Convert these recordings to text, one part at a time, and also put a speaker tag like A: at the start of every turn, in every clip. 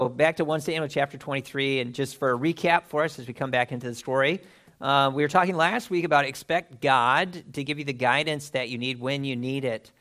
A: Back to 1 Samuel chapter 23, and just for a recap for us as we come back into the story, we were talking last week about expect God to give you the guidance that you need when you need it.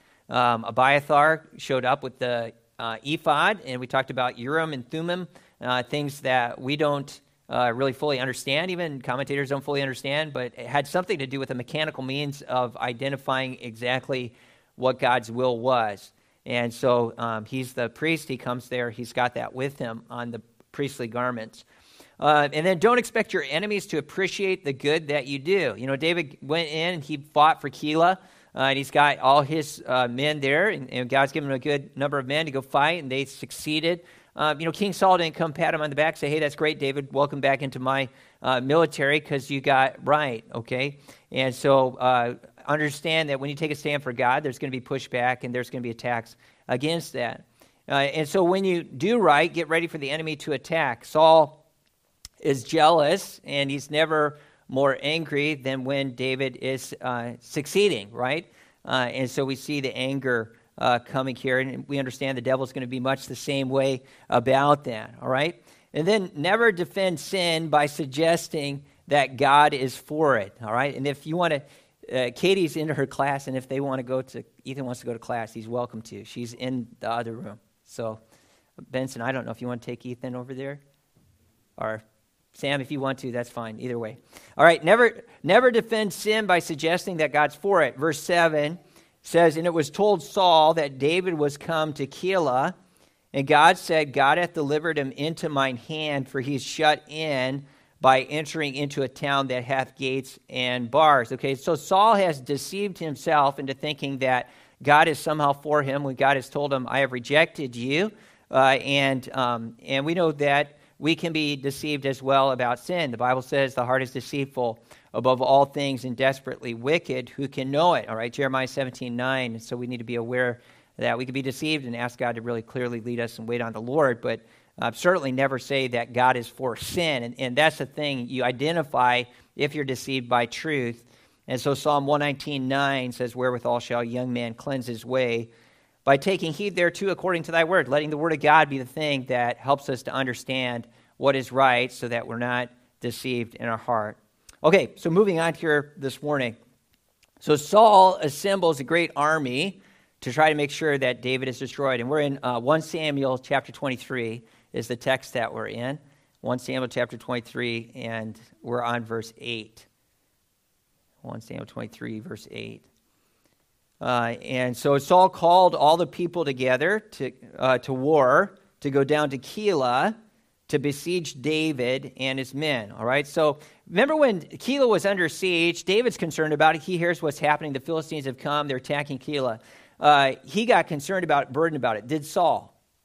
A: Abiathar showed up with the ephod, and we talked about Urim and Thummim, things that we don't really fully understand, even commentators don't fully understand, but it had something to do with a mechanical means of identifying exactly what God's will was. And so he's the priest, he comes there, he's got that with him on the priestly garments. And then don't expect your enemies to appreciate the good that you do. You know, David went in and he fought for Keilah, and he's got all his men there, and God's given him a good number of men to go fight, and they succeeded. King Saul didn't come pat him on the back, say, hey, that's great, David, welcome back into my military because you got right, okay? And so understand that when you take a stand for God, there's going to be pushback and there's going to be attacks against that. And so when you do right, get ready for the enemy to attack. Saul is jealous, and he's never more angry than when David is succeeding, right? And so we see the anger coming here, and we understand the devil's going to be much the same way about that, all right? And then never defend sin by suggesting that God is for it, all right? And if you want to, Katie's in her class, and if they want to go to, Ethan wants to go to class, he's welcome to. She's in the other room. So, Benson, I don't know if you want to take Ethan over there, or Sam, if you want to, that's fine. Either way. All right, never defend sin by suggesting that God's for it. Verse 7 says, and it was told Saul that David was come to Keilah, and God said, God hath delivered him into mine hand, for he is shut in by entering into a town that hath gates and bars. Okay, so Saul has deceived himself into thinking that God is somehow for him when God has told him, I have rejected you. And we know that we can be deceived as well about sin. The Bible says the heart is deceitful above all things and desperately wicked. Who can know it? All right, Jeremiah 17:9. So we need to be aware that we could be deceived and ask God to really clearly lead us and wait on the Lord. But certainly never say that God is for sin. And that's the thing. You identify if you're deceived by truth. And so Psalm 119:9 says, wherewithal shall a young man cleanse his way? By taking heed thereto according to thy word, letting the word of God be the thing that helps us to understand what is right so that we're not deceived in our heart. Okay, so moving on here this morning. So Saul assembles a great army to try to make sure that David is destroyed. And we're in 1 Samuel chapter 23 is the text that we're in. 1 Samuel chapter 23, and we're on verse 8. 1 Samuel 23, verse 8. And so Saul called all the people together to war, to go down to Keilah, to besiege David and his men. All right, so remember when Keilah was under siege, David's concerned about it. He hears what's happening. The Philistines have come. They're attacking Keilah. He got concerned about it, burdened about it. Did Saul?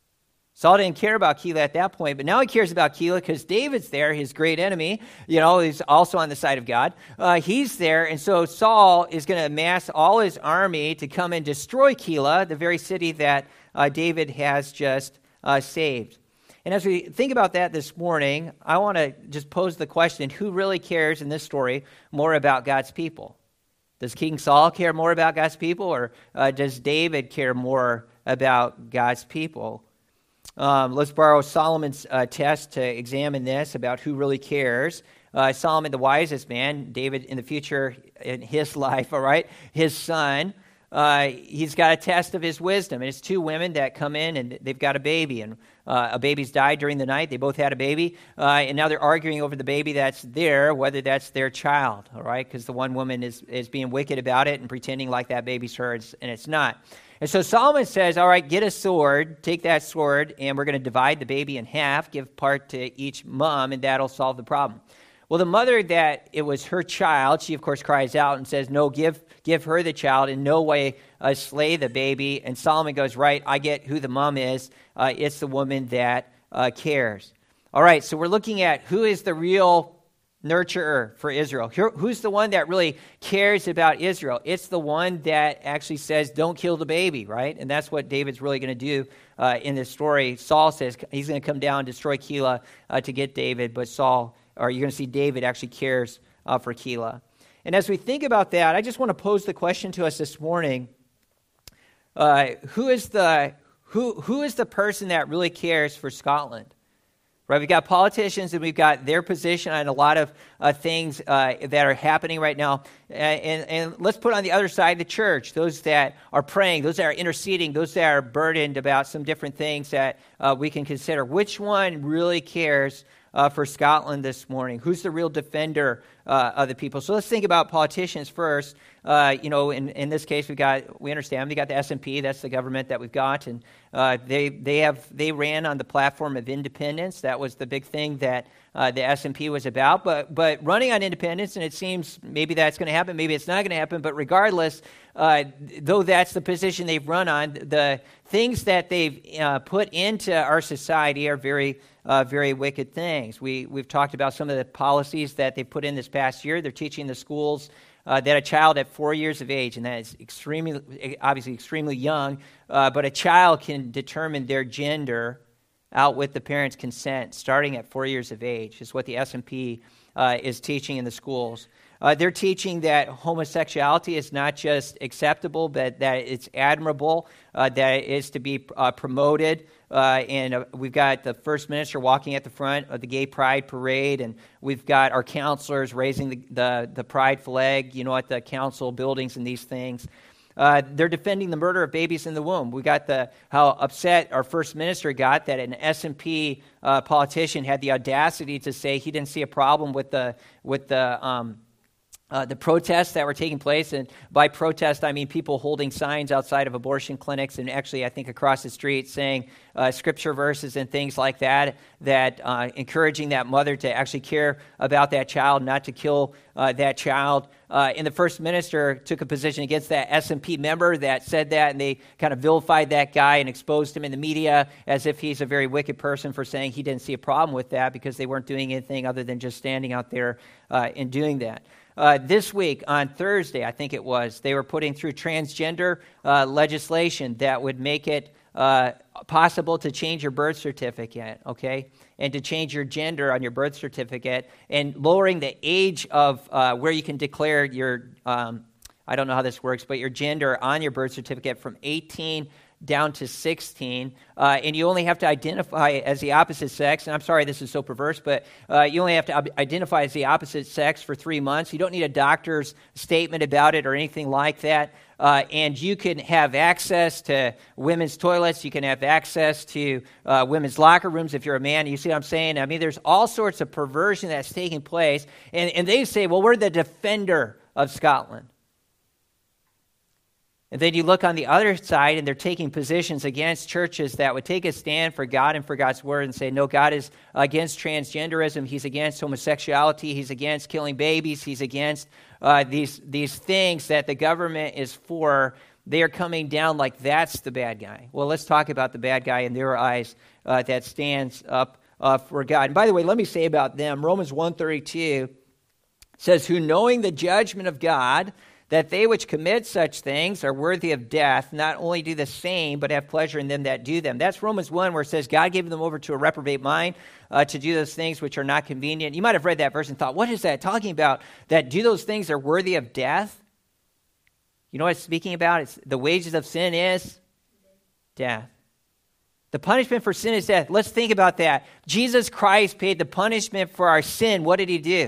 A: Saul didn't care about Keilah at that point, but now he cares about Keilah because David's there, his great enemy. You know, he's also on the side of God. He's there, and so Saul is going to amass all his army to come and destroy Keilah, the very city that David has just saved. And as we think about that this morning, I want to just pose the question, who really cares in this story more about God's people? Does King Saul care more about God's people, or does David care more about God's people? Let's borrow Solomon's test to examine this about who really cares. Solomon, the wisest man, David in the future in his life, all right, his son, he's got a test of his wisdom. And it's two women that come in and they've got a baby. And a baby's died during the night. They both had a baby. And now they're arguing over the baby that's there, whether that's their child, all right, because the one woman is being wicked about it and pretending like that baby's hers, and it's not. And so Solomon says, all right, get a sword, take that sword, and we're going to divide the baby in half, give part to each mom, and that'll solve the problem. Well, the mother that it was her child, she of course cries out and says, no, give her the child, in no way slay the baby. And Solomon goes, right, I get who the mom is. It's the woman that cares. All right, so we're looking at who is the real nurturer for Israel. Who's the one that really cares about Israel? It's the one that actually says, don't kill the baby, right? And that's what David's really going to do in this story. Saul says he's going to come down and destroy Keilah to get David, but you're going to see David actually cares for Keilah. And as we think about that, I just want to pose the question to us this morning, who is the person that really cares for Scotland? Right, we've got politicians and we've got their position on a lot of things that are happening right now. And let's put on the other side the church, those that are praying, those that are interceding, those that are burdened about some different things that we can consider. Which one really cares for Scotland this morning? Who's the real defender of the people? So let's think about politicians first. In this case, we understand we got the SNP. That's the government that we've got, and they ran on the platform of independence. That was the big thing that the SNP was about. But running on independence, and it seems maybe that's going to happen, maybe it's not going to happen. But regardless, though that's the position they've run on, the things that they've put into our society are very wicked things. We've talked about some of the policies that they put in this past year. They're teaching the schools that a child at 4 years of age, and that is obviously extremely young, but a child can determine their gender out with the parents' consent starting at 4 years of age, is what the SNP is teaching in the schools. They're teaching that homosexuality is not just acceptable, but that it's admirable, that it is to be promoted. And we've got the first minister walking at the front of the gay pride parade, and we've got our counselors raising the pride flag, at the council buildings and these things. They're defending the murder of babies in the womb. We got how upset our first minister got that an SNP politician had the audacity to say he didn't see a problem with the protests that were taking place, and by protest I mean people holding signs outside of abortion clinics, and actually I think across the street saying scripture verses and things like that encouraging that mother to actually care about that child, not to kill that child. And the first minister took a position against that SNP member that said that, and they kind of vilified that guy and exposed him in the media as if he's a very wicked person for saying he didn't see a problem with that because they weren't doing anything other than just standing out there and doing that. This week, on Thursday, I think it was, they were putting through transgender legislation that would make it possible to change your birth certificate, okay, and to change your gender on your birth certificate, and lowering the age of where you can declare your, I don't know how this works, but your gender on your birth certificate from 18 down to 16, and you only have to identify as the opposite sex, and I'm sorry this is so perverse, but you only have to identify as the opposite sex for 3 months. You don't need a doctor's statement about it or anything like that, and you can have access to women's toilets, you can have access to women's locker rooms if you're a man. You see what I'm saying? I mean, there's all sorts of perversion that's taking place, and they say, well, we're the defender of Scotland. And then you look on the other side, and they're taking positions against churches that would take a stand for God and for God's word and say, no, God is against transgenderism. He's against homosexuality. He's against killing babies. He's against these things that the government is for. They are coming down like that's the bad guy. Well, let's talk about the bad guy in their eyes that stands up for God. And by the way, let me say about them, Romans 1:32 says, who knowing the judgment of God, that they which commit such things are worthy of death, not only do the same, but have pleasure in them that do them. That's Romans 1, where it says God gave them over to a reprobate mind to do those things which are not convenient. You might have read that verse and thought, what is that talking about? That do those things are worthy of death? You know what it's speaking about? It's the wages of sin is death. The punishment for sin is death. Let's think about that. Jesus Christ paid the punishment for our sin. What did he do?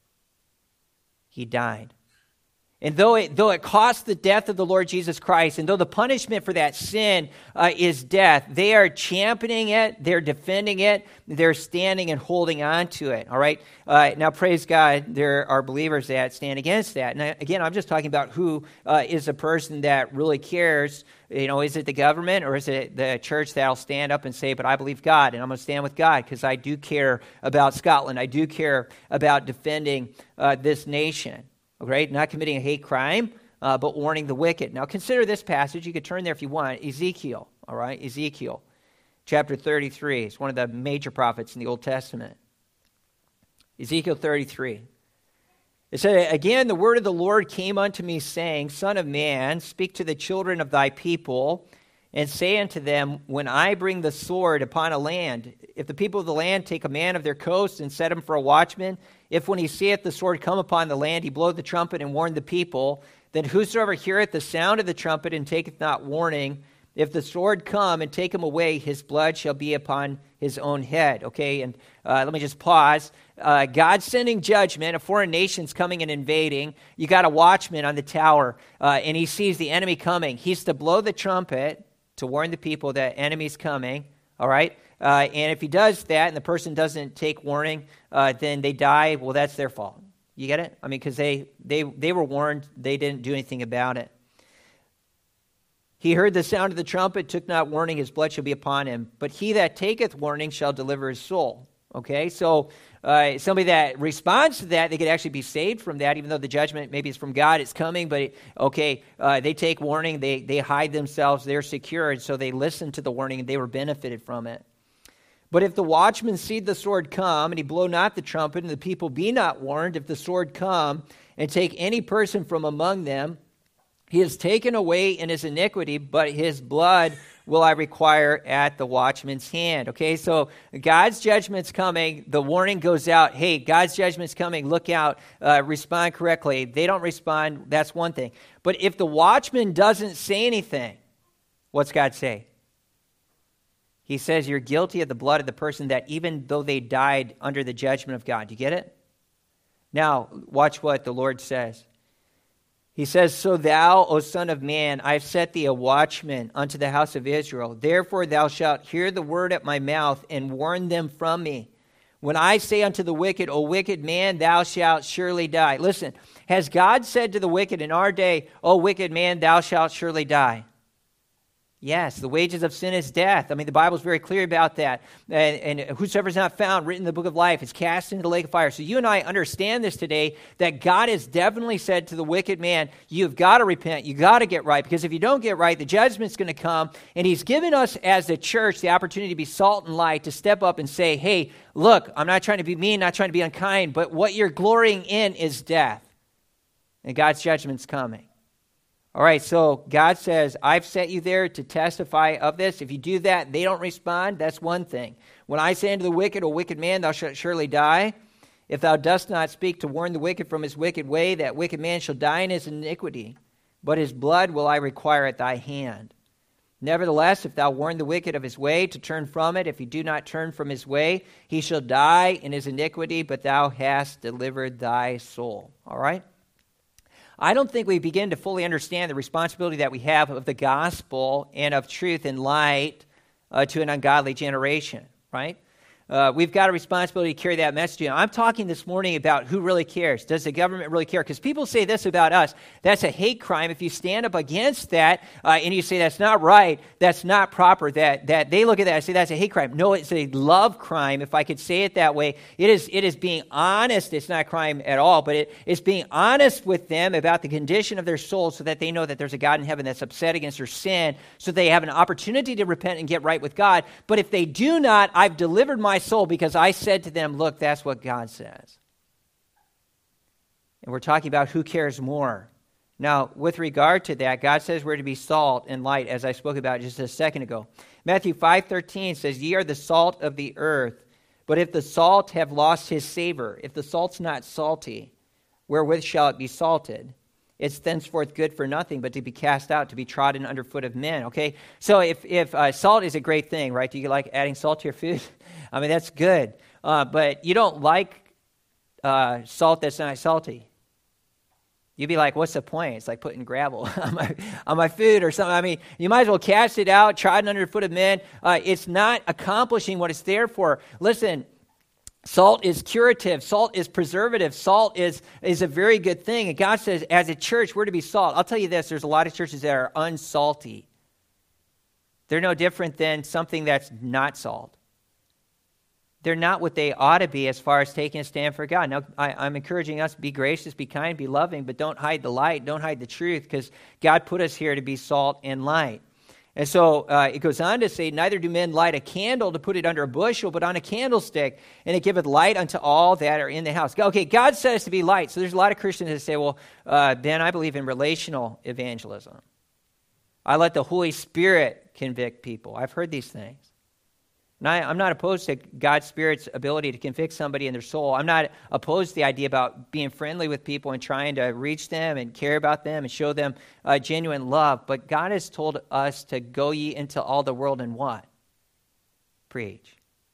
A: He died. And though it cost the death of the Lord Jesus Christ, and though the punishment for that sin is death, they are championing it, they're defending it, they're standing and holding on to it, all right? Now, praise God, there are believers that stand against that. And again, I'm just talking about who is a person that really cares. Is it the government or is it the church that'll stand up and say, but I believe God, and I'm going to stand with God because I do care about Scotland. I do care about defending this nation. Okay, not committing a hate crime, but warning the wicked. Now consider this passage. You could turn there if you want. Ezekiel, all right? Ezekiel, chapter 33. It's one of the major prophets in the Old Testament. Ezekiel 33. It said, again, the word of the Lord came unto me, saying, Son of man, speak to the children of thy people, and say unto them, when I bring the sword upon a land, if the people of the land take a man of their coast and set him for a watchman, if when he seeth the sword come upon the land, he blow the trumpet and warn the people, then whosoever heareth the sound of the trumpet and taketh not warning, If the sword come and take him away, his blood shall be upon his own head. Okay, and let me just pause. God's sending judgment. A foreign nation's coming and invading. You got a watchman on the tower, and he sees the enemy coming. He's to blow the trumpet to warn the people that enemy's coming. All right, and if he does that and the person doesn't take warning, then they die. Well, that's their fault. You get it? I mean, because they were warned. They didn't do anything about it. He heard the sound of the trumpet, took not warning, his blood shall be upon him. But he that taketh warning shall deliver his soul. Okay, so somebody that responds to that, they could actually be saved from that, even though the judgment maybe is from God, it's coming. But, they take warning, they hide themselves, they're secure, and so they listen to the warning, and they were benefited from it. But if the watchman see the sword come, and he blow not the trumpet, and the people be not warned, if the sword come and take any person from among them, he is taken away in his iniquity, but his blood will I require at the watchman's hand. Okay, so God's judgment's coming. The warning goes out. Hey, God's judgment's coming. Look out. Respond correctly. They don't respond. That's one thing. But if the watchman doesn't say anything, what's God say? He says you're guilty of the blood of the person that even though they died under the judgment of God. You get it? Now, watch what the Lord says. He says, so thou, O son of man, I have set thee a watchman unto the house of Israel. Therefore thou shalt hear the word at my mouth and warn them from me. When I say unto the wicked, O wicked man, thou shalt surely die. Listen, has God said to the wicked in our day, O wicked man, thou shalt surely die? Yes, the wages of sin is death. I mean, the Bible is very clear about that. And whosoever is not found written in the book of life is cast into the lake of fire. So you and I understand this today, that God has definitely said to the wicked man, you've got to repent, you've got to get right, because if you don't get right, the judgment's going to come. And he's given us as a church the opportunity to be salt and light, to step up and say, hey, look, I'm not trying to be mean, not trying to be unkind, but what you're glorying in is death. And God's judgment's coming. All right, so God says, I've set you there to testify of this. If you do that, they don't respond, that's one thing. When I say unto the wicked, O wicked man, thou shalt surely die. If thou dost not speak to warn the wicked from his wicked way, that wicked man shall die in his iniquity. But his blood will I require at thy hand. Nevertheless, if thou warn the wicked of his way to turn from it, if he do not turn from his way, he shall die in his iniquity, but thou hast delivered thy soul. All right? I don't think we begin to fully understand the responsibility that we have of the gospel and of truth and light to an ungodly generation, right? We've got a responsibility to carry that message. And I'm talking this morning about who really cares. Does the government really care? Because people say this about us. That's a hate crime. If you stand up against that and you say that's not right, that's not proper, that they look at that and say that's a hate crime. No, it's a love crime, if I could say it that way. It is being honest. It's not a crime at all, but it's being honest with them about the condition of their soul so that they know that there's a God in heaven that's upset against their sin, so they have an opportunity to repent and get right with God. But if they do not, I've delivered my soul because I said to them, look, that's what God says. And we're talking about who cares more. Now, with regard to that, God says we're to be salt and light, as I spoke about just a second ago. Matthew 5:13 says, ye are the salt of the earth, but if the salt have lost his savor, if the salt's not salty, wherewith shall it be salted? It's thenceforth good for nothing, but to be cast out, to be trodden under foot of men, okay? So if salt is a great thing, right? Do you like adding salt to your food? I mean, that's good. But you don't like salt that's not salty. You'd be like, what's the point? It's like putting gravel on my food or something. I mean, you might as well cast it out, trodden under the foot of men. It's not accomplishing what it's there for. Listen, salt is curative. Salt is preservative. Salt is a very good thing. And God says, as a church, we're to be salt. I'll tell you this, there's a lot of churches that are unsalty. They're no different than something that's not salt. They're not what they ought to be as far as taking a stand for God. Now, I'm encouraging us, be gracious, be kind, be loving, but don't hide the light, don't hide the truth, because God put us here to be salt and light. And so it goes on to say, neither do men light a candle to put it under a bushel, but on a candlestick, and it giveth light unto all that are in the house. Okay, God said us to be light. So there's a lot of Christians that say, well, Ben, I believe in relational evangelism. I let the Holy Spirit convict people. I've heard these things. And I'm not opposed to God's Spirit's ability to convict somebody in their soul. I'm not opposed to the idea about being friendly with people and trying to reach them and care about them and show them genuine love. But God has told us to go ye into all the world and what? Preach.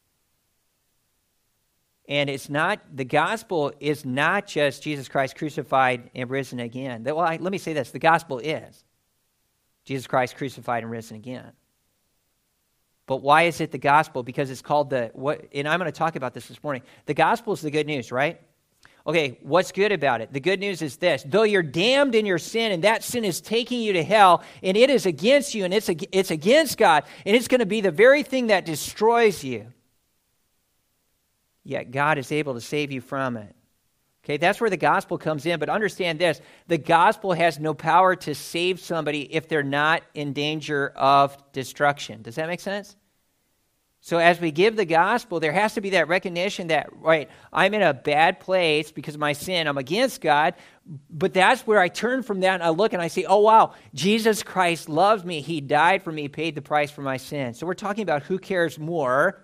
A: And the gospel is not just Jesus Christ crucified and risen again. Well, let me say this. The gospel is Jesus Christ crucified and risen again. But why is it the gospel? Because it's called and I'm going to talk about this morning. The gospel is the good news, right? Okay, what's good about it? The good news is this. Though you're damned in your sin, and that sin is taking you to hell, and it is against you, and it's against God, and it's going to be the very thing that destroys you, yet God is able to save you from it. Okay, that's where the gospel comes in. But understand this. The gospel has no power to save somebody if they're not in danger of destruction. Does that make sense? So as we give the gospel, there has to be that recognition that, right, I'm in a bad place because of my sin. I'm against God. But that's where I turn from that and I look and I say, oh, wow, Jesus Christ loves me. He died for me, paid the price for my sin. So we're talking about who cares more.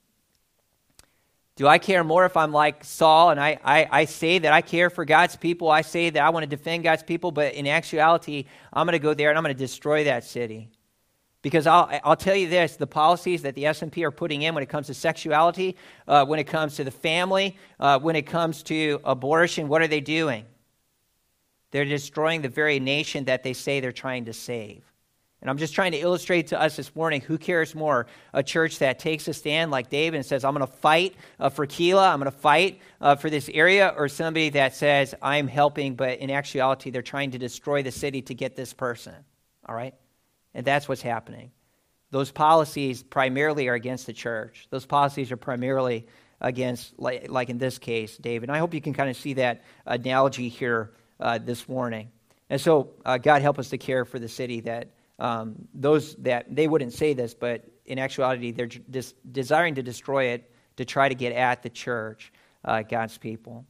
A: Do I care more if I'm like Saul and I say that I care for God's people? I say that I want to defend God's people, but in actuality, I'm going to go there and I'm going to destroy that city. Because I'll tell you this, the policies that the S&P are putting in when it comes to sexuality, when it comes to the family, when it comes to abortion, what are they doing? They're destroying the very nation that they say they're trying to save. And I'm just trying to illustrate to us this morning, who cares more? A church that takes a stand like David and says, I'm going to fight for Keilah, I'm going to fight for this area, or somebody that says, I'm helping, but in actuality, they're trying to destroy the city to get this person. All right? And that's what's happening. Those policies primarily are against the church. Those policies are primarily against, like in this case, David. And I hope you can kind of see that analogy here this morning. And so God help us to care for the city that those that they wouldn't say this, but in actuality, they're just desiring to destroy it to try to get at the church, God's people.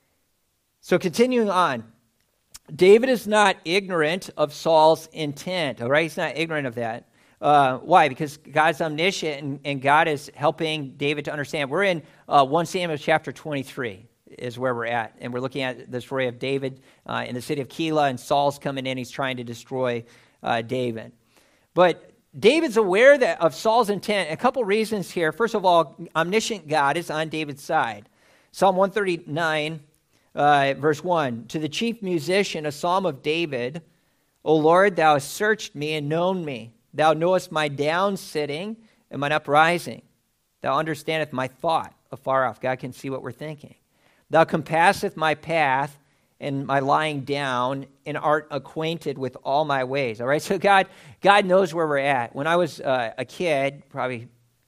A: So continuing on, David is not ignorant of Saul's intent, all right? He's not ignorant of that. Why? Because God's omniscient and God is helping David to understand. We're in 1 Samuel chapter 23 is where we're at, and we're looking at the story of David in the city of Keilah, and Saul's coming in. He's trying to destroy David. But David's aware of Saul's intent. A couple reasons here. First of all, omniscient God is on David's side. Psalm 139, verse 1, to the chief musician, a psalm of David, O Lord, thou hast searched me and known me. Thou knowest my down sitting and mine uprising. Thou understandest my thought afar off. God can see what we're thinking. Thou compasseth my path and my lying down, and art acquainted with all my ways. All right, so God knows where we're at. When I was a kid, probably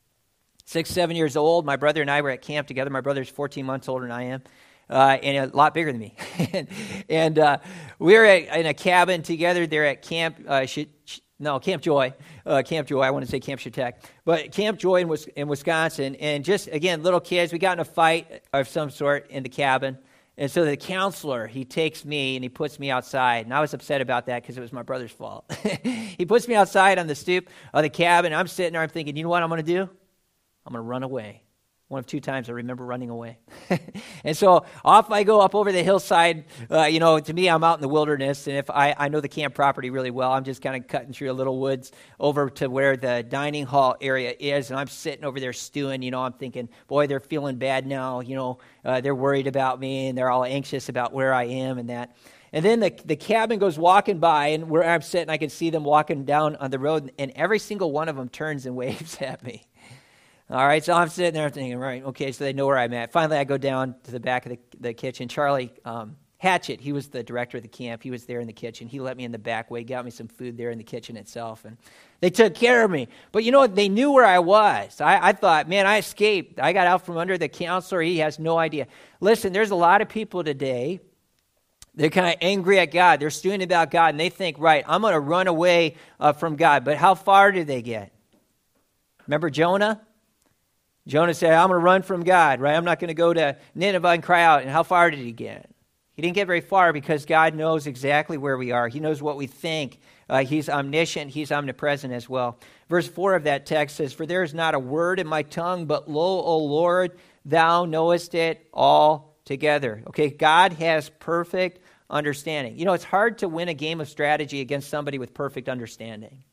A: 6, 7 years old, my brother and I were at camp together. My brother's 14 months older than I am, and a lot bigger than me. and we were in a cabin together there at Camp Camp Joy. Camp Joy, I want to say Camp Shatek. But Camp Joy in Wisconsin. And just, again, little kids, we got in a fight of some sort in the cabin. And so the counselor, he takes me and he puts me outside. And I was upset about that because it was my brother's fault. He puts me outside on the stoop of the cabin. I'm sitting there, I'm thinking, you know what I'm going to do? I'm going to run away. One of 2 times I remember running away. And so off I go up over the hillside. To me, I'm out in the wilderness. And if I know the camp property really well, I'm just kind of cutting through a little woods over to where the dining hall area is. And I'm sitting over there stewing. I'm thinking, boy, they're feeling bad now. They're worried about me and they're all anxious about where I am and that. And then the cabin goes walking by, and where I'm sitting, I can see them walking down on the road. And every single one of them turns and waves at me. All right, so I'm sitting there thinking, right, okay, so they know where I'm at. Finally, I go down to the back of the kitchen. Charlie Hatchett, he was the director of the camp. He was there in the kitchen. He let me in the back way, got me some food there in the kitchen itself, and they took care of me. But you know what? They knew where I was. I thought, man, I escaped. I got out from under the counselor. He has no idea. Listen, there's a lot of people today, they're kind of angry at God. They're stewing about God, and they think, right, I'm going to run away from God. But how far did they get? Remember Jonah? Jonah said, I'm going to run from God, right? I'm not going to go to Nineveh and cry out. And how far did he get? He didn't get very far because God knows exactly where we are. He knows what we think. He's omniscient. He's omnipresent as well. Verse 4 of that text says, "For there is not a word in my tongue, but lo, O Lord, thou knowest it all together." Okay, God has perfect understanding. You know, it's hard to win a game of strategy against somebody with perfect understanding.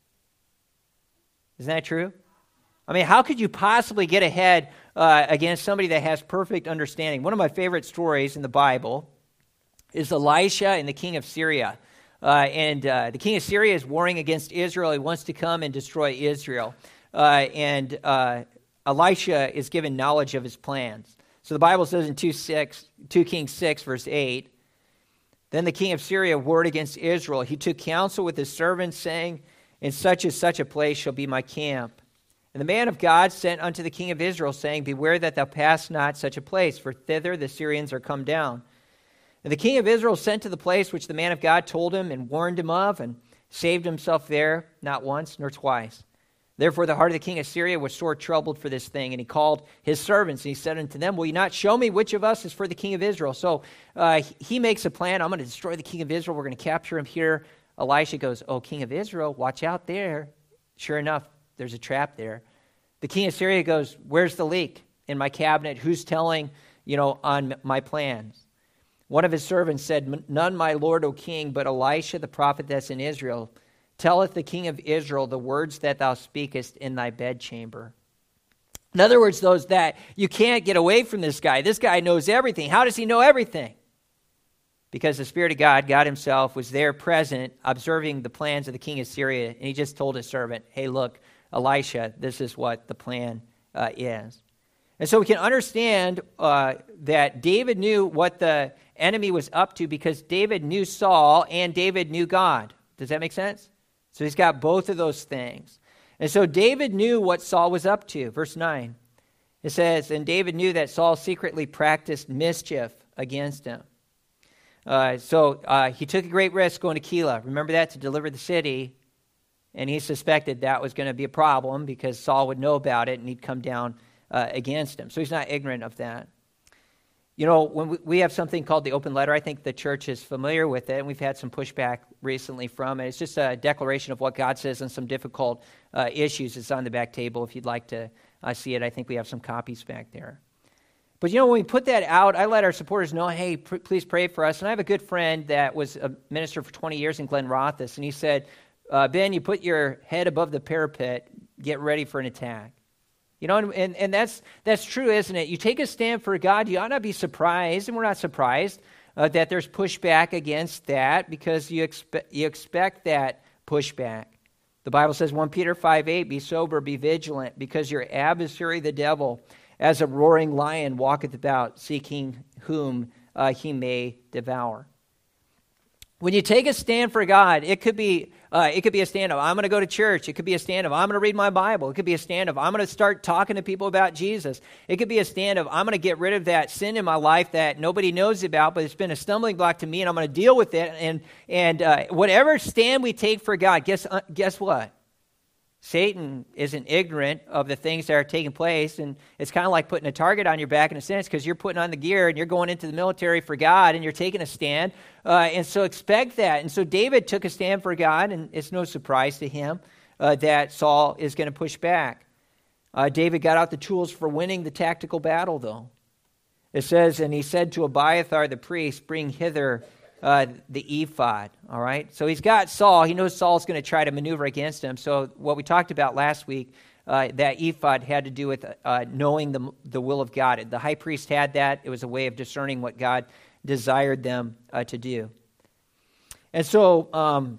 A: Isn't that true? I mean, how could you possibly get ahead against somebody that has perfect understanding? One of my favorite stories in the Bible is Elisha and the king of Syria. The king of Syria is warring against Israel. He wants to come and destroy Israel. Elisha is given knowledge of his plans. So the Bible says in 2 Kings 6, verse 8, "Then the king of Syria warred against Israel. He took counsel with his servants, saying, In such and such a place shall be my camp. And the man of God sent unto the king of Israel, saying, Beware that thou pass not such a place, for thither the Syrians are come down. And the king of Israel sent to the place which the man of God told him and warned him of, and saved himself there, not once nor twice. Therefore the heart of the king of Syria was sore troubled for this thing, and he called his servants, and he said unto them, Will you not show me which of us is for the king of Israel? So he makes a plan. I'm going to destroy the king of Israel. We're going to capture him here. Elisha goes, Oh, king of Israel, watch out there. Sure enough, there's a trap there. The king of Syria goes, Where's the leak in my cabinet? Who's telling, on my plans? One of his servants said, None, my lord, O king, but Elisha the prophet that's in Israel. Telleth the king of Israel the words that thou speakest in thy bedchamber. In other words, those that you can't get away from this guy. This guy knows everything. How does he know everything? Because the Spirit of God, God himself, was there present, observing the plans of the king of Syria, and he just told his servant, Hey, look, Elisha, this is what the plan is. And so we can understand that David knew what the enemy was up to because David knew Saul and David knew God. Does that make sense? So he's got both of those things. And so David knew what Saul was up to. Verse 9, it says, And David knew that Saul secretly practiced mischief against him. So he took a great risk going to Keilah. Remember that? To deliver the city. And he suspected that was going to be a problem because Saul would know about it and he'd come down against him. So he's not ignorant of that. You know, when we have something called the open letter, I think the church is familiar with it, and we've had some pushback recently from it. It's just a declaration of what God says on some difficult issues. It's on the back table if you'd like to see it. I think we have some copies back there. But, when we put that out, I let our supporters know, hey, please pray for us. And I have a good friend that was a minister for 20 years in Glen Rothis, and he said, Ben, you put your head above the parapet, get ready for an attack. And that's true, isn't it? You take a stand for God, you ought not be surprised, and we're not surprised, that there's pushback against that because you expect that pushback. The Bible says, 1 Peter 5:8, Be sober, be vigilant, because your adversary, the devil, as a roaring lion walketh about, seeking whom he may devour. When you take a stand for God, it could be a stand of, I'm going to go to church. It could be a stand of, I'm going to read my Bible. It could be a stand of, I'm going to start talking to people about Jesus. It could be a stand of, I'm going to get rid of that sin in my life that nobody knows about, but it's been a stumbling block to me, and I'm going to deal with it. And whatever stand we take for God, guess what? Satan isn't ignorant of the things that are taking place, and it's kind of like putting a target on your back in a sense because you're putting on the gear and you're going into the military for God and you're taking a stand, and so expect that. And so David took a stand for God, and it's no surprise to him that Saul is going to push back. David got out the tools for winning the tactical battle, though. It says, and he said to Abiathar the priest, Bring hither the ephod, all right? So he's got Saul. He knows Saul's going to try to maneuver against him. So what we talked about last week, that ephod had to do with knowing the will of God. The high priest had that. It was a way of discerning what God desired them to do. And so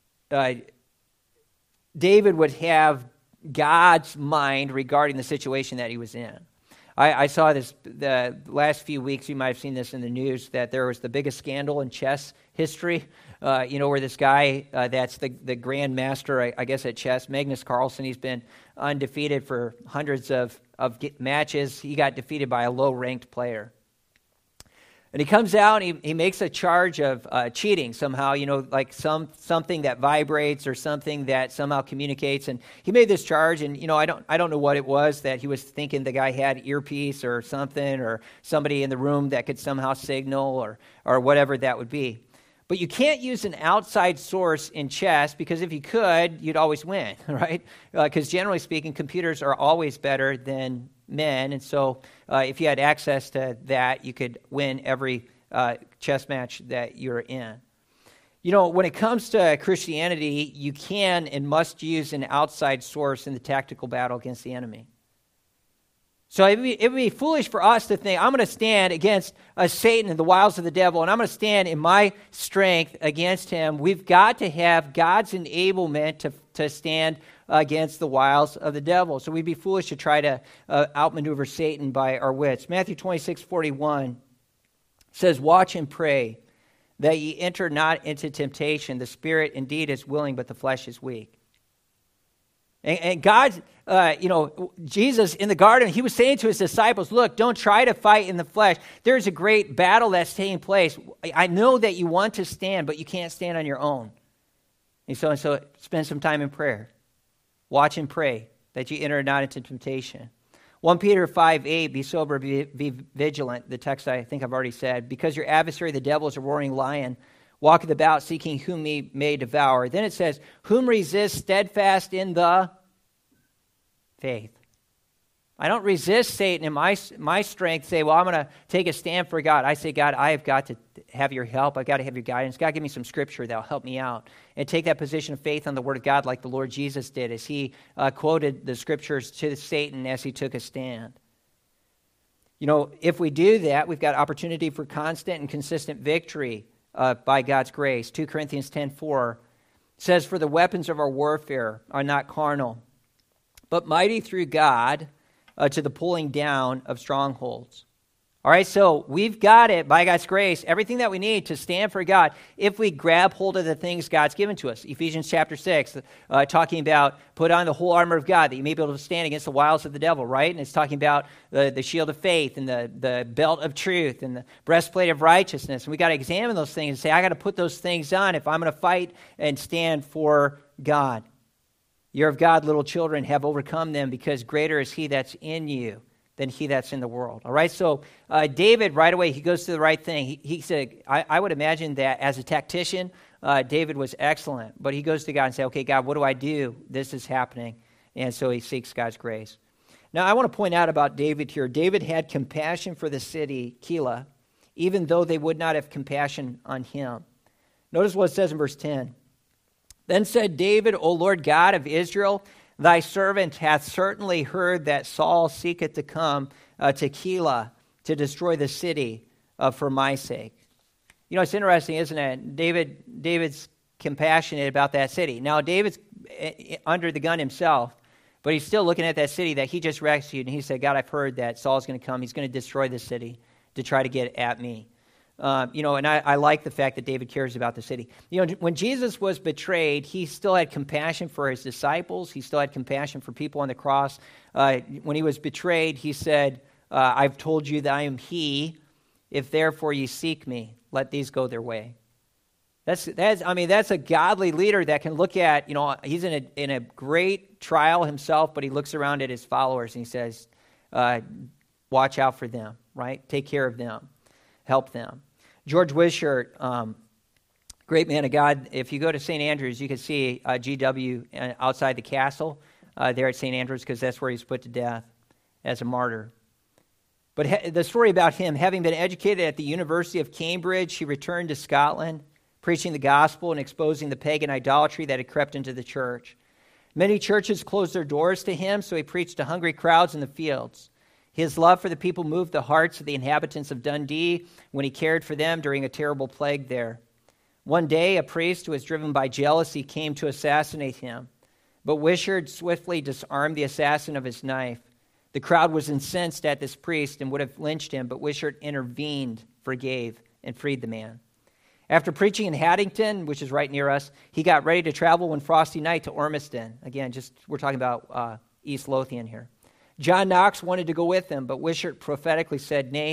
A: David would have God's mind regarding the situation that he was in. I saw this the last few weeks. You might have seen this in the news, that there was the biggest scandal in chess history, where this guy that's the grand master, I guess, at chess, Magnus Carlsen, he's been undefeated for hundreds of matches. He got defeated by a low-ranked player. And he comes out and he makes a charge of cheating somehow, like something that vibrates or something that somehow communicates. And he made this charge, and I don't know what it was that he was thinking the guy had earpiece or something, or somebody in the room that could somehow signal or whatever that would be. But you can't use an outside source in chess, because if you could, you'd always win, right? Because generally speaking, computers are always better than men, and so if you had access to that, you could win every chess match that you're in. When it comes to Christianity, you can and must use an outside source in the tactical battle against the enemy. So it would be foolish for us to think, I'm going to stand against Satan and the wiles of the devil, and I'm going to stand in my strength against him. We've got to have God's enablement to stand against the wiles of the devil. So we'd be foolish to try to outmaneuver Satan by our wits. Matthew 26:41 says, "Watch and pray that ye enter not into temptation. The spirit indeed is willing, but the flesh is weak." And God, Jesus in the garden, he was saying to his disciples, look, don't try to fight in the flesh. There's a great battle that's taking place. I know that you want to stand, but you can't stand on your own. And so spend some time in prayer. Watch and pray that you enter not into temptation. 1 Peter 5:8, be sober, be vigilant. The text I think I've already said. Because your adversary, the devil, is a roaring lion, walketh about seeking whom he may devour. Then it says, whom resist steadfast in the faith. I don't resist Satan in my strength, say, well, I'm going to take a stand for God. I say, God, I have got to have your help. I've got to have your guidance. God, give me some scripture that will help me out. And take that position of faith on the word of God like the Lord Jesus did as he quoted the scriptures to Satan as he took a stand. If we do that, we've got opportunity for constant and consistent victory by God's grace. 2 Corinthians 10:4 says, for the weapons of our warfare are not carnal, but mighty through God to the pulling down of strongholds. All right, so we've got it by God's grace, everything that we need to stand for God if we grab hold of the things God's given to us. Ephesians chapter 6, talking about put on the whole armor of God that you may be able to stand against the wiles of the devil, right? And it's talking about the shield of faith and the belt of truth and the breastplate of righteousness. And we got to examine those things and say, I got to put those things on if I'm going to fight and stand for God. You're of God, little children, have overcome them, because greater is he that's in you than he that's in the world. All right, so David, right away, he goes to the right thing. He said, I would imagine that as a tactician, David was excellent. But he goes to God and says, okay, God, what do I do? This is happening. And so he seeks God's grace. Now, I want to point out about David here. David had compassion for the city, Keilah, even though they would not have compassion on him. Notice what it says in verse 10. Then said David, O Lord God of Israel, thy servant hath certainly heard that Saul seeketh to come to Keilah to destroy the city for my sake. It's interesting, isn't it? David's compassionate about that city. Now, David's under the gun himself, but he's still looking at that city that he just rescued, and he said, God, I've heard that Saul's going to come. He's going to destroy the city to try to get at me. And I like the fact that David cares about the city. When Jesus was betrayed, he still had compassion for his disciples. He still had compassion for people on the cross. When he was betrayed, he said, I've told you that I am he. If therefore ye seek me, let these go their way. That's a godly leader that can look at, he's in a great trial himself, but he looks around at his followers and he says, watch out for them, right? Take care of them. Help them. George Wishart, great man of God. If you go to St. Andrews, you can see G.W. outside the castle there at St. Andrews, because that's where he was put to death as a martyr. But the story about him, having been educated at the University of Cambridge, he returned to Scotland, preaching the gospel and exposing the pagan idolatry that had crept into the church. Many churches closed their doors to him, so he preached to hungry crowds in the fields. His love for the people moved the hearts of the inhabitants of Dundee when he cared for them during a terrible plague there. One day, a priest who was driven by jealousy came to assassinate him, but Wishart swiftly disarmed the assassin of his knife. The crowd was incensed at this priest and would have lynched him, but Wishart intervened, forgave, and freed the man. After preaching in Haddington, which is right near us, he got ready to travel one frosty night to Ormiston. Again, we're talking about East Lothian here. John Knox wanted to go with him, but Wishart prophetically said, nay,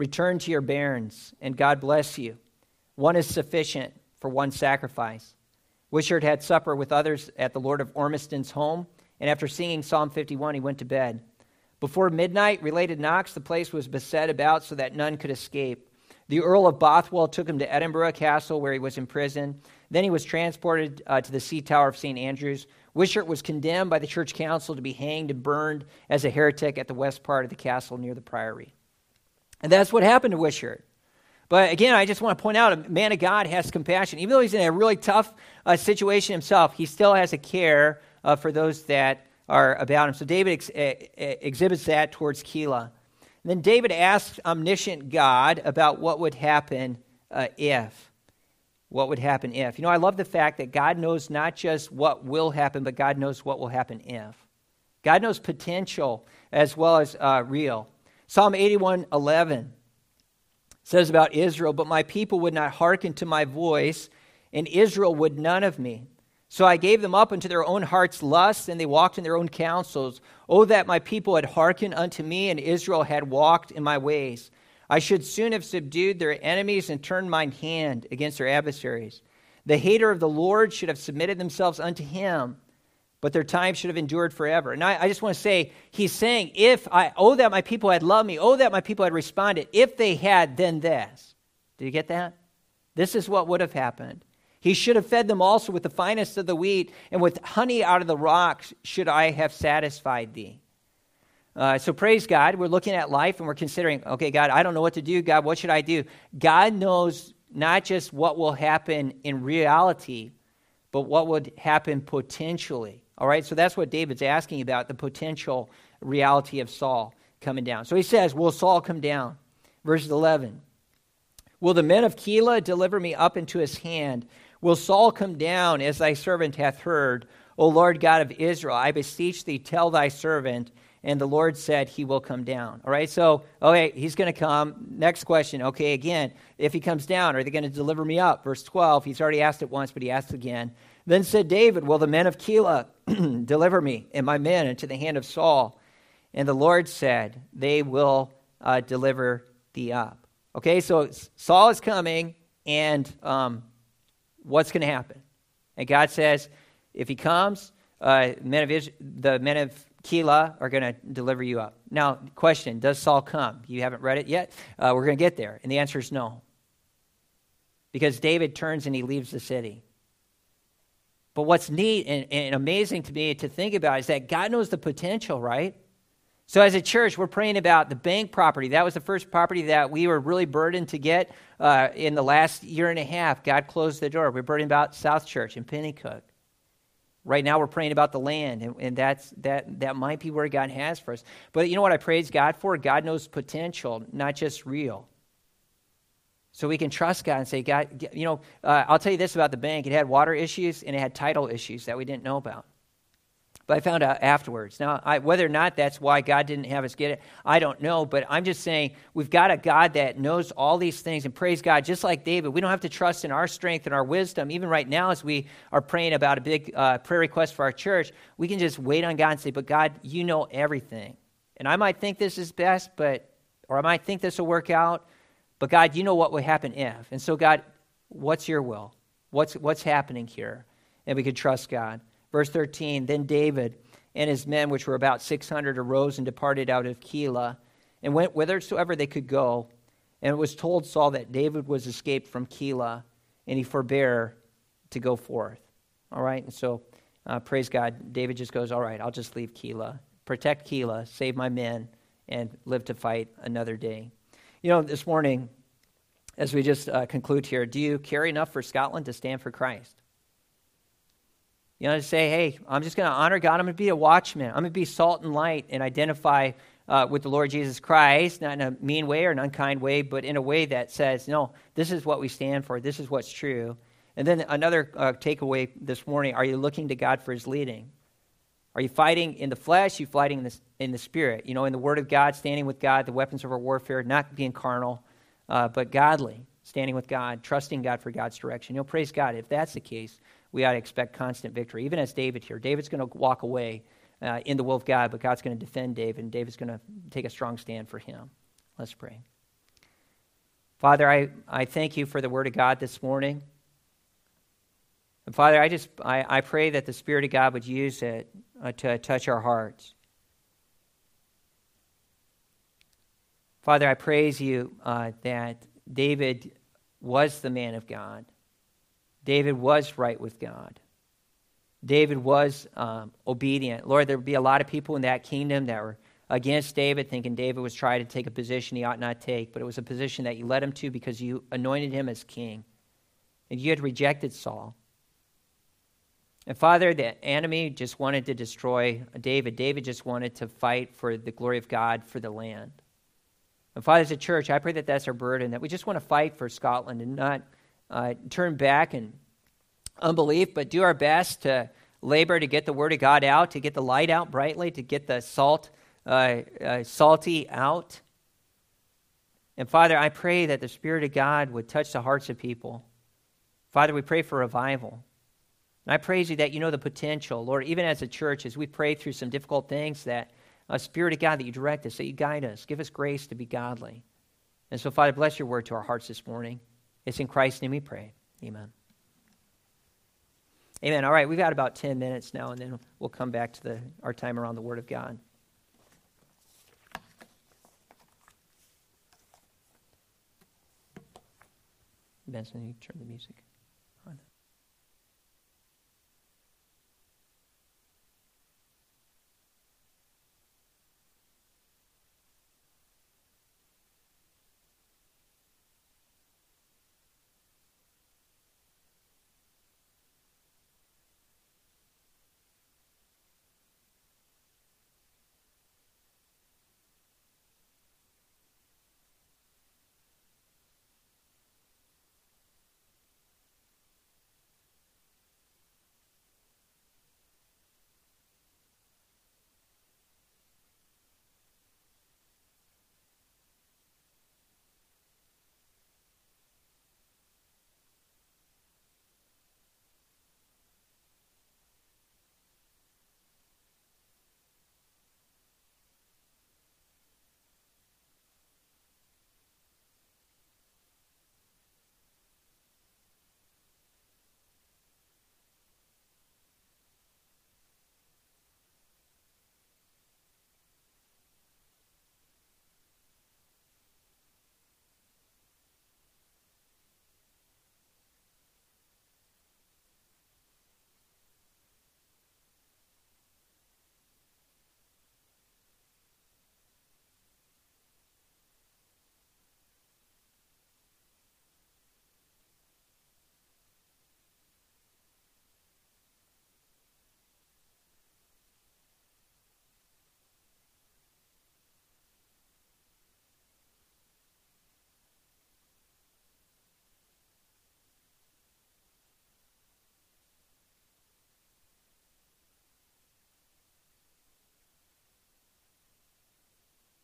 A: Return to your bairns, and God bless you. One is sufficient for one sacrifice. Wishart had supper with others at the Lord of Ormiston's home, and after singing Psalm 51, he went to bed. Before midnight, related Knox, the place was beset about so that none could escape. The Earl of Bothwell took him to Edinburgh Castle, where he was imprisoned. Then he was transported to the Sea Tower of St. Andrews. Wishart was condemned by the church council to be hanged and burned as a heretic at the west part of the castle near the priory. And that's what happened to Wishart. But again, I just want to point out, a man of God has compassion. Even though he's in a really tough situation himself, he still has a care for those that are about him. So David exhibits that towards Keilah. And then David asks omniscient God about what would happen if. What would happen if. You know, I love the fact that God knows not just what will happen, but God knows what will happen if. God knows potential as well as real. Psalm 81:11 says about Israel, "But my people would not hearken to my voice, and Israel would none of me. So I gave them up unto their own heart's lusts, and they walked in their own counsels. Oh, that my people had hearkened unto me, and Israel had walked in my ways. I should soon have subdued their enemies and turned mine hand against their adversaries. The hater of the Lord should have submitted themselves unto him, but their time should have endured forever." And I just want to say, he's saying, oh, that my people had loved me, oh, that my people had responded. If they had, then this. Did you get that? This is what would have happened. He should have fed them also with the finest of the wheat, and with honey out of the rocks should I have satisfied thee. So praise God. We're looking at life and we're considering, okay, God, I don't know what to do. God, what should I do? God knows not just what will happen in reality, but what would happen potentially. All right, so that's what David's asking about, the potential reality of Saul coming down. So he says, will Saul come down? Verse 11, will the men of Keilah deliver me up into his hand? Will Saul come down as thy servant hath heard? O Lord God of Israel, I beseech thee, tell thy servant. And the Lord said he will come down. All right, so, okay, he's going to come. Next question, okay, again, if he comes down, are they going to deliver me up? Verse 12, he's already asked it once, but he asks again. Then said David, will the men of Keilah deliver me and my men into the hand of Saul? And the Lord said, they will deliver thee up. Okay, so Saul is coming, and what's going to happen? And God says, if he comes, the men of Keilah are going to deliver you up. Now, question, does Saul come? You haven't read it yet? We're going to get there. And the answer is no. Because David turns and he leaves the city. But what's neat and amazing to me to think about is that God knows the potential, right? So as a church, we're praying about the bank property. That was the first property that we were really burdened to get in the last year and a half. God closed the door. We're burdened about South Church in Pennycook. Right now we're praying about the land, and that might be where God has for us. But you know what I praise God for? God knows potential, not just real. So we can trust God and say, God, I'll tell you this about the bank. It had water issues and it had title issues that we didn't know about. But I found out afterwards. Now, whether or not that's why God didn't have us get it, I don't know. But I'm just saying we've got a God that knows all these things. And praise God, just like David, we don't have to trust in our strength and our wisdom. Even right now as we are praying about a big prayer request for our church, we can just wait on God and say, but God, you know everything. And I might think this is best, or I might think this will work out. But God, you know what will happen if. And so God, what's your will? What's happening here? And we can trust God. Verse 13, then David and his men, which were about 600, arose and departed out of Keilah and went whithersoever they could go. And it was told Saul that David was escaped from Keilah, and he forbore to go forth. All right, and so praise God, David just goes, all right, I'll just leave Keilah, protect Keilah, save my men, and live to fight another day. You know, this morning, as we just conclude here, do you care enough for Scotland to stand for Christ? You know, to say, hey, I'm just going to honor God. I'm going to be a watchman. I'm going to be salt and light and identify with the Lord Jesus Christ, not in a mean way or an unkind way, but in a way that says, no, this is what we stand for. This is what's true. And then another takeaway this morning, are you looking to God for his leading? Are you fighting in the flesh? Are you fighting in the spirit? You know, in the word of God, standing with God, the weapons of our warfare, not being carnal, but godly, standing with God, trusting God for God's direction. You know, praise God. If that's the case, we ought to expect constant victory. Even as David here, David's going to walk away in the will of God, but God's going to defend David, and David's going to take a strong stand for him. Let's pray. Father, I thank you for the Word of God this morning. And Father, I pray that the Spirit of God would use it to touch our hearts. Father, I praise you that David was the man of God. David was right with God. David was obedient. Lord, there would be a lot of people in that kingdom that were against David, thinking David was trying to take a position he ought not take, but it was a position that you led him to because you anointed him as king. And you had rejected Saul. And Father, the enemy just wanted to destroy David. David just wanted to fight for the glory of God for the land. And Father, as a church, I pray that that's our burden, that we just want to fight for Scotland and not turn back in unbelief, but do our best to labor to get the Word of God out, to get the light out brightly, to get the salty out. And Father, I pray that the Spirit of God would touch the hearts of people. Father, we pray for revival. And I praise you that you know the potential, Lord, even as a church, as we pray through some difficult things, that Spirit of God, that you direct us, that you guide us, give us grace to be godly. And so, Father, bless your word to our hearts this morning. It's in Christ's name we pray. Amen. Amen. All right, we've got about 10 minutes now, and then we'll come back to our time around the Word of God. Benson, you turn the music.